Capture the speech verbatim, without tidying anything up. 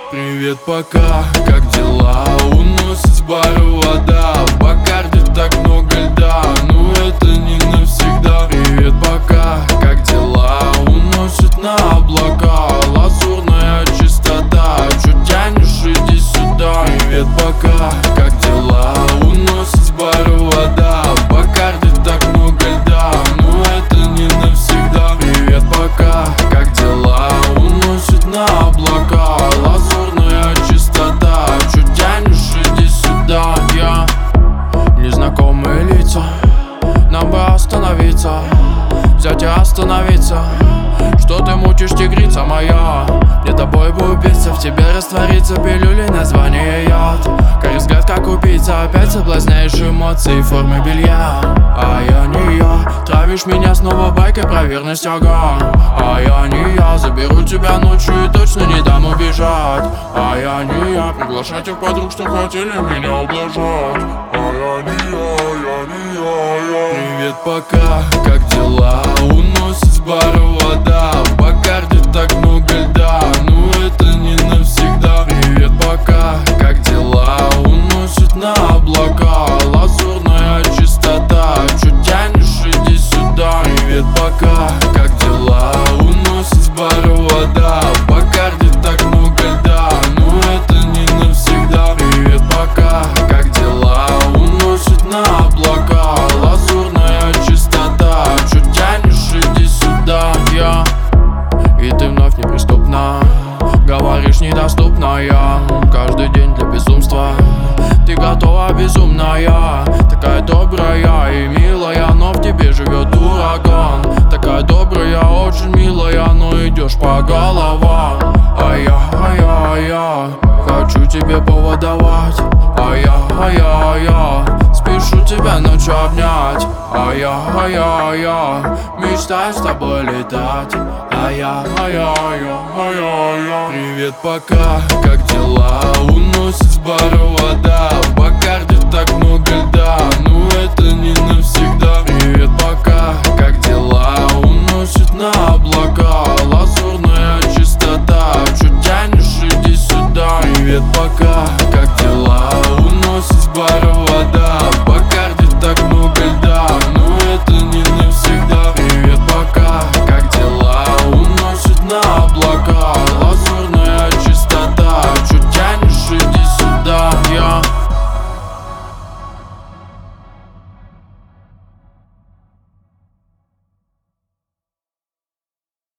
Привет, пока, как дела? Уносит с бара вода. В Бакарде так много льда, ну это не навсегда. Привет, пока, как дела? Уносит на облака. Лазурная чистота, чё тянешь, иди сюда. Привет, пока, как дела? Уносит с бара вода. В Бакарде так много льда, ну это не навсегда. Привет, пока, как дела? Уносит на облака. Лазурная чистота, чё тянешь, иди сюда. Я незнакомые лица, нам бы остановиться, взять и остановиться. Что ты мучишь, тигрица моя? Мне тобой бы убиться, в тебе раствориться. Пилюли, название яд. Карий взгляд, как убийца. Опять соблазняешь эмоции в форме белья. А я не я. Травишь меня снова байкой про верность, ага. А я не я. Заберу тебя ночью и точно не дам убежать. А я не я. Приглашать тех подруг, что хотели меня ублажать. А я не я, я не я, я. Привет, пока, как дела? Уносит с бара вода. В Бакарде так много льда, ну это не навсегда. Привет, пока, как дела? Уносит на облака. Лазурная чистота, чё тянешь, иди сюда. Привет, пока, как дела? Уносит с бара вода. В Бакарде так много льда, ну это не навсегда. Привет, пока, как дела? Уносит на облака. Лазурная чистота, чё тянешь, иди сюда. Я и ты вновь неприступна, говоришь недоступная. Каждый день для безумства ты готова безумная. Такая добрая и милая, но в тебе живет ураган. Такая добрая, очень милая, но идешь по головам. А я, а я, а я хочу тебе повод давать. А я, а я, а я спешу тебя ночью обнять. А я, а я, а я мечтаю с тобой летать. А я, а я, а я, а я, а я. Привет, пока, как дела? Уносит с бара вода. В Бакарде так много льда, ну это не навсегда. Привет, пока, как дела? Уносит на облака. Лазурная